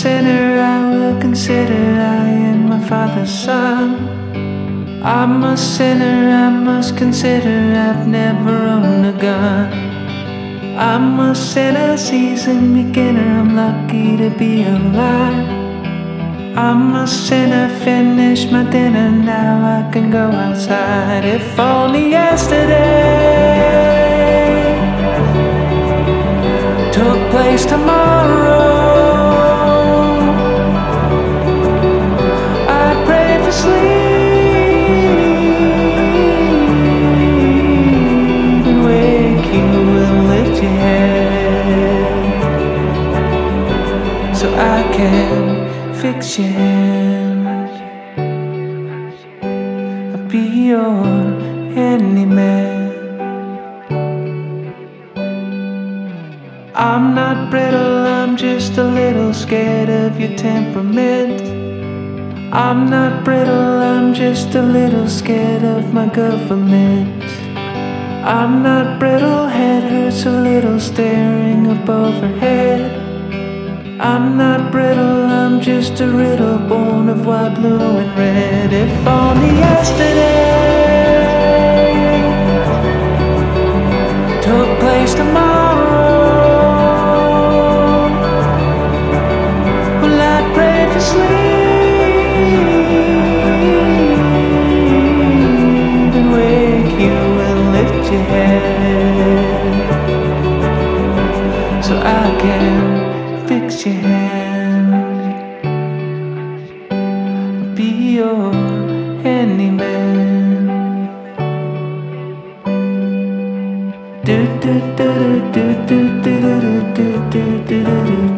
sinner, I will consider I am my Father's son. I'm a sinner, I must consider I've never owned a gun. I'm a sinner, seasoned beginner, I'm lucky to be alive. I'm a sinner, finished my dinner, now I can go outside. If only yesterday took place tomorrow, I'd pray for sleep and wake you and lift your head so I can fix your hand. I'll be your handyman. I'm not brittle, I'm just a little scared of your temperament. I'm not brittle, I'm just a little scared of my government. I'm not brittle, head hurts a little staring up overhead. I'm not brittle, I'm just a riddle born of white, blue and red. If only yesterday took place tomorrow, well, I'd pray for sleep and wake you and lift your head so I can fix your hand. I'll be your handyman. Do do do do do do do do do do do.